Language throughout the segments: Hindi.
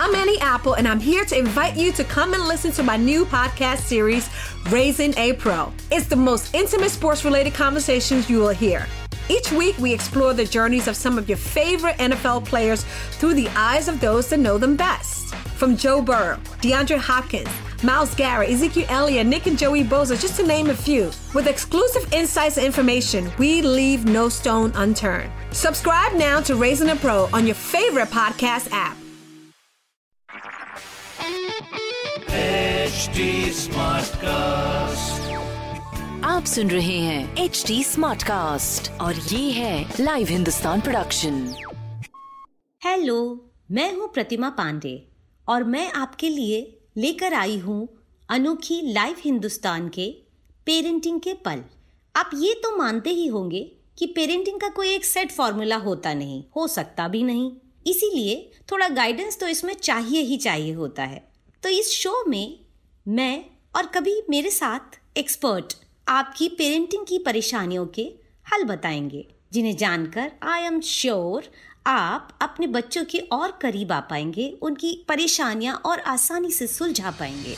I'm Annie Apple, and I'm here to invite you to come and listen to my new podcast series, Raising a Pro. It's the most intimate sports-related conversations you will hear. Each week, we explore the journeys of some of your favorite NFL players through the eyes of those that know them best. From Joe Burrow, DeAndre Hopkins, Myles Garrett, Ezekiel Elliott, Nick and Joey Bosa, just to name a few. With exclusive insights and information, we leave no stone unturned. Subscribe now to Raising a Pro on your favorite podcast app. HD Smartcast. आप सुन रहे हैं HD Smartcast और ये है लाइव हिंदुस्तान प्रोडक्शन। हेलो, मैं हूँ प्रतिमा पांडे और मैं आपके लिए लेकर आई हूँ अनोखी लाइव हिंदुस्तान के पेरेंटिंग के पल। आप ये तो मानते ही होंगे कि पेरेंटिंग का कोई एक सेट फॉर्मूला होता नहीं, हो सकता भी नहीं, इसीलिए थोड़ा गाइडेंस तो इसमें चाहिए ही चाहिए होता है। तो इस शो में मैं और कभी मेरे साथ एक्सपर्ट आपकी पेरेंटिंग की परेशानियों के हल बताएंगे, जिन्हें जानकर आई एम श्योर आप अपने बच्चों के और करीब आ पाएंगे, उनकी परेशानियां और आसानी से सुलझा पाएंगे।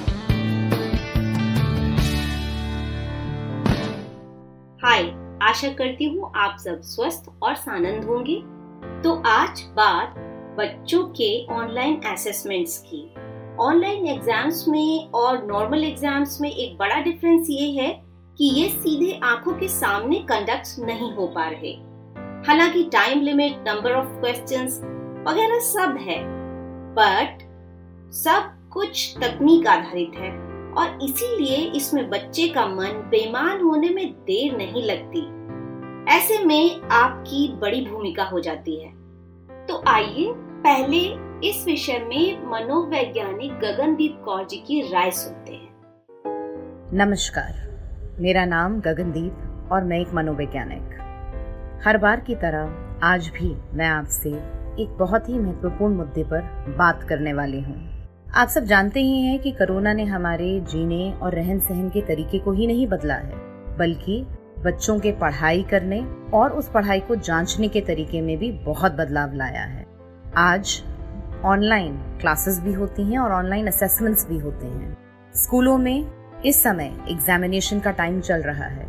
हाय, आशा करती हूँ आप सब स्वस्थ और सानंद होंगे। तो आज बात बच्चों के ऑनलाइन असेसमेंट्स की। ऑनलाइन एग्जाम्स में और नॉर्मल एग्जाम्स में एक बड़ा डिफरेंस ये है कि ये सीधे आंखों के सामने कंडक्ट नहीं हो पा रहे। हालांकि time limit, number of questions वगैरह सब है, बट सब कुछ तकनीक आधारित है और इसीलिए इसमें बच्चे का मन बेईमान होने में देर नहीं लगती। ऐसे में आपकी बड़ी भूमिका हो जाती है। तो आइए पहले इस विषय में मनोवैज्ञानिक गगनदीप कौर जी की राय सुनते हैं। नमस्कार, मेरा नाम गगनदीप और मैं एक मनोवैज्ञानिक। हर बार की तरह आज भी मैं आपसे एक बहुत ही महत्वपूर्ण मुद्दे पर बात करने वाली हूँ। आप सब जानते ही हैं कि कोरोना ने हमारे जीने और रहन सहन के तरीके को ही नहीं बदला है, बल्कि बच्चों के पढ़ाई करने और उस पढ़ाई को जांचने के तरीके में भी बहुत बदलाव लाया है। आज ऑनलाइन क्लासेस भी होती हैं और ऑनलाइन असेसमेंट्स भी होते हैं। स्कूलों में इस समय एग्जामिनेशन का टाइम चल रहा है।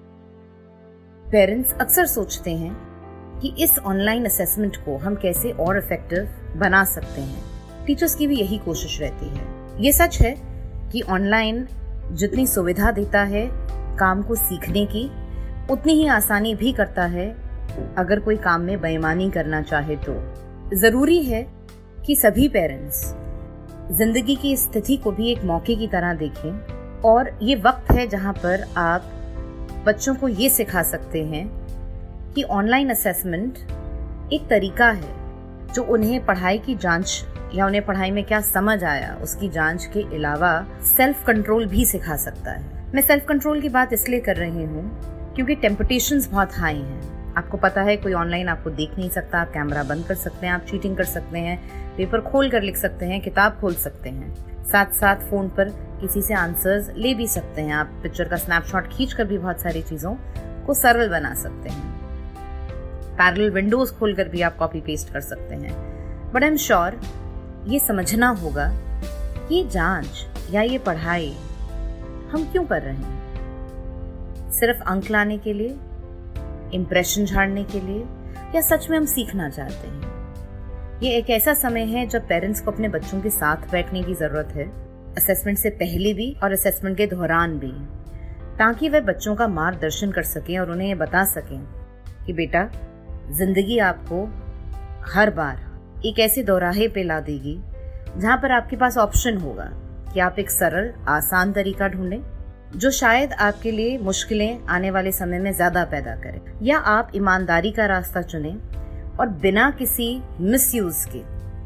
पेरेंट्स अक्सर सोचते हैं कि इस ऑनलाइन असेसमेंट को हम कैसे और इफेक्टिव बना सकते हैं। टीचर्स की भी यही कोशिश रहती है। ये सच है कि ऑनलाइन जितनी सुविधा देता है काम को सीखने की, उतनी ही आसानी भी करता है अगर कोई काम में बेईमानी करना चाहे तो। जरूरी है कि सभी पेरेंट्स जिंदगी की स्थिति को भी एक मौके की तरह देखें और ये वक्त है जहां पर आप बच्चों को ये सिखा सकते हैं कि ऑनलाइन असेसमेंट एक तरीका है जो उन्हें पढ़ाई की जांच या उन्हें पढ़ाई में क्या समझ आया उसकी जांच के अलावा सेल्फ कंट्रोल भी सिखा सकता है। मैं सेल्फ कंट्रोल की बात इसलिए कर रही हूँ क्योंकि टेम्पटेशंस बहुत हाई हैं। आपको पता है कोई ऑनलाइन आपको देख नहीं सकता, आप कैमरा बंद कर सकते हैं, आप चीटिंग कर सकते हैं, पेपर खोल कर लिख सकते हैं, किताब खोल सकते हैं, साथ साथ फोन पर किसी से आंसर्स ले भी सकते हैं। आप पिक्चर का स्नैपशॉट खींचकर भी बहुत सारी चीजों को सरल बना सकते हैं। पैरेलल विंडोज खोलकर भी आप कॉपी पेस्ट कर सकते हैं। बट आई एम श्योर ये समझना होगा कि ये जांच या ये पढ़ाई हम क्यों कर रहे हैं? सिर्फ अंक लाने के लिए, इंप्रेशन झाड़ने के लिए, या सच में हम सीखना चाहते हैं? ये एक ऐसा समय है जब पेरेंट्स को अपने बच्चों के साथ बैठने की जरूरत है, असेसमेंट से पहले भी और असेसमेंट के दौरान भी, ताकि वे बच्चों का मार्गदर्शन कर सकें और उन्हें ये बता सकें कि बेटा, जिंदगी आपको हर बार एक ऐसे दोराहे पे ला देगी जहां पर आपके पास ऑप्शन होगा कि आप एक सरल, आसान तरीका ढूंढें जो शायद आपके लिए मुश्किलें आने वाले समय में ज्यादा पैदा करे, या आप ईमानदारी का रास्ता चुनें और बिना किसी मिसयूज के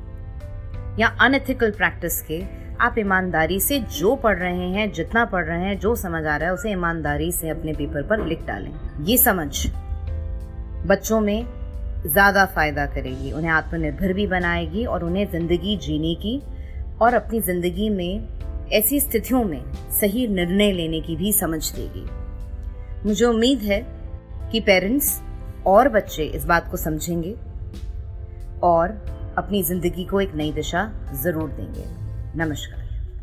या अनएथिकल प्रैक्टिस के आप ईमानदारी से जो पढ़ रहे हैं, जितना पढ़ रहे हैं, जो समझ आ रहा है उसे ईमानदारी से अपने पेपर पर लिख डालें। ये समझ बच्चों में ज्यादा फायदा करेगी, उन्हें आत्मनिर्भर भी बनाएगी और उन्हें जिंदगी जीने की और अपनी जिंदगी में ऐसी स्थितियों में सही निर्णय लेने की भी समझ देगी। मुझे उम्मीद है कि पेरेंट्स और बच्चे इस बात को समझेंगे और अपनी जिंदगी को एक नई दिशा जरूर देंगे। नमस्कार।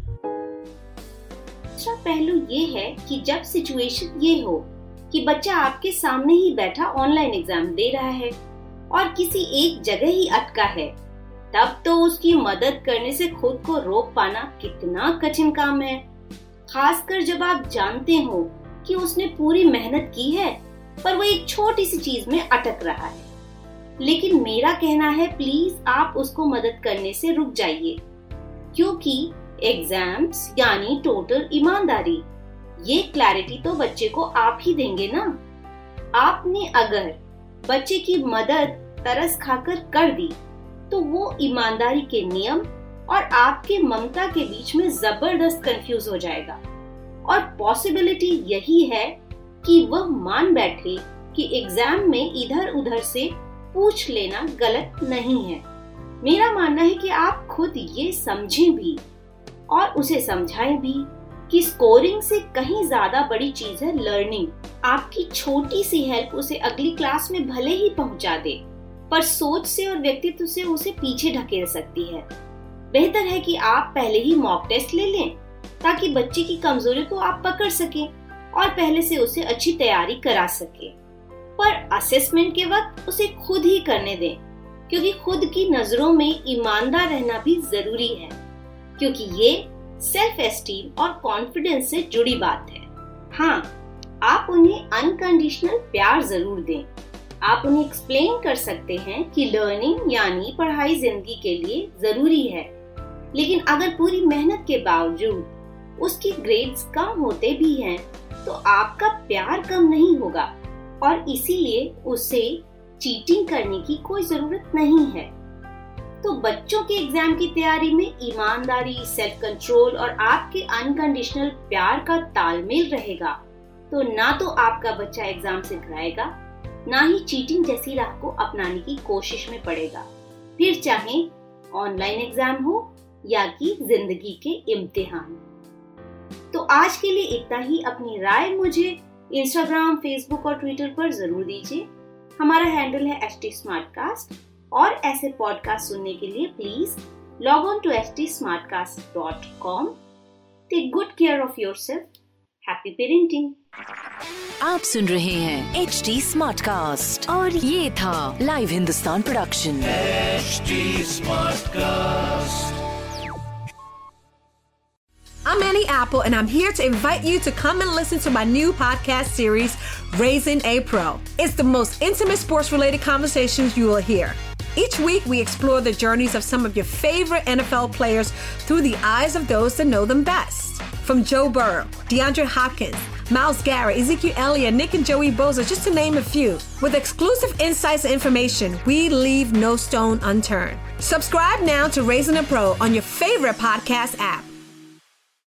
दूसरा पहलू ये है कि जब सिचुएशन ये हो कि बच्चा आपके सामने ही बैठा ऑनलाइन एग्जाम दे रहा है और किसी एक जगह ही अटका है, तब तो उसकी मदद करने से खुद को रोक पाना कितना कठिन काम है, खासकर जब आप जानते हो कि उसने पूरी मेहनत की है पर वो एक छोटी सी चीज में अटक रहा है। लेकिन मेरा कहना है, प्लीज आप उसको मदद करने से रुक जाइए, क्योंकि एग्जाम्स यानी टोटल ईमानदारी, ये क्लैरिटी तो बच्चे को आप ही देंगे ना। आपने अगर बच्चे की मदद तरस खाकर कर दी तो वो ईमानदारी के नियम और आपके ममता के बीच में जबरदस्त कंफ्यूज हो जाएगा, और पॉसिबिलिटी यही है कि वह मान बैठे कि एग्जाम में इधर उधर से पूछ लेना गलत नहीं है। मेरा मानना है कि आप खुद ये समझें भी और उसे समझाएं भी कि स्कोरिंग से कहीं ज्यादा बड़ी चीज है लर्निंग। आपकी छोटी सी हेल्प उसे अगली क्लास में भले ही पहुंचा दे, पर सोच से और व्यक्तित्व से उसे पीछे ढकेल सकती है। बेहतर है कि आप पहले ही मॉक टेस्ट ले लें ताकि बच्चे की कमजोरी को आप पकड़ सकें और पहले से उसे अच्छी तैयारी करा सकें। पर असेसमेंट के वक्त उसे खुद ही करने दें, क्योंकि खुद की नजरों में ईमानदार रहना भी जरूरी है, क्योंकि ये सेल्फ एस्टीम और कॉन्फिडेंस से जुड़ी बात है। हाँ, आप उन्हें अनकंडीशनल प्यार जरूर दें। आप उन्हें एक्सप्लेन कर सकते हैं कि लर्निंग यानी पढ़ाई जिंदगी के लिए जरूरी है, लेकिन अगर पूरी मेहनत के बावजूद उसकी ग्रेड्स कम होते भी हैं तो आपका प्यार कम नहीं होगा, और इसीलिए उसे चीटिंग करने की कोई जरूरत नहीं है। तो बच्चों के एग्जाम की तैयारी में ईमानदारी, सेल्फ कंट्रोल और आपके अनकंडीशनल प्यार का तालमेल रहेगा तो ना तो आपका बच्चा एग्जाम से घबराएगा, ना ही चीटिंग जैसी राह को अपनाने की कोशिश में पड़ेगा, फिर चाहे ऑनलाइन एग्जाम हो या कि जिंदगी के इम्तिहान। तो आज के लिए इतना ही। अपनी राय मुझे इंस्टाग्राम, फेसबुक और ट्विटर पर जरूर दीजिए। हमारा हैंडल है HT Smartcast, और ऐसे पॉडकास्ट सुनने के लिए please log on to htsmartcast.com। Take good care of yourself. Happy parenting. आप सुन रहे हैं HT Smartcast और ये था Live Hindustan production HT Smartcast. I'm Annie Apple, and I'm here to invite you to come and listen to my new podcast series, Raising a Pro. It's the most intimate sports-related conversations you will hear. Each week, we explore the journeys of some of your favorite NFL players through the eyes of those that know them best. From Joe Burrow, DeAndre Hopkins, Myles Garrett, Ezekiel Elliott, Nick and Joey Bosa, just to name a few. With exclusive insights and information, we leave no stone unturned. Subscribe now to Raising a Pro on your favorite podcast app.